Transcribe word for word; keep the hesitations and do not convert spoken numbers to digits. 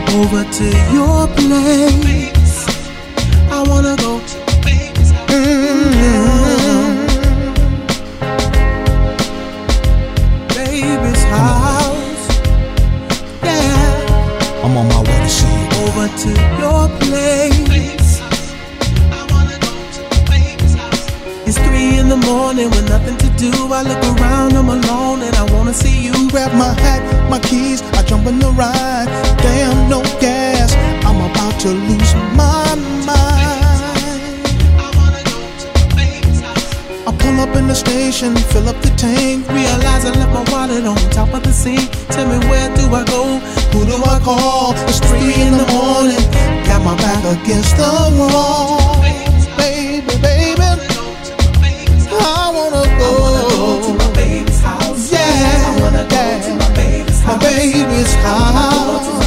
over to your place. I wanna go to baby's house. Mm-hmm. Baby's house. Yeah. I'm on my way to see you. Over to your place. I wanna go to baby's house. It's three in the morning with nothing to do. I look around, I'm alone, and I wanna see you. Grab my hat, my keys, I jump in the ride. Damn, no gas, I'm about to lose my mind. I wanna go to baby's house. I pull up in the station, fill up the tank. Realize I left my wallet on top of the sink. Tell me, where do I go? Who do I call? It's three in the morning, got my back against the wall. Baby, baby, I wanna go, I wanna go to my baby's house. yeah, I wanna go to my baby's house. my baby's house.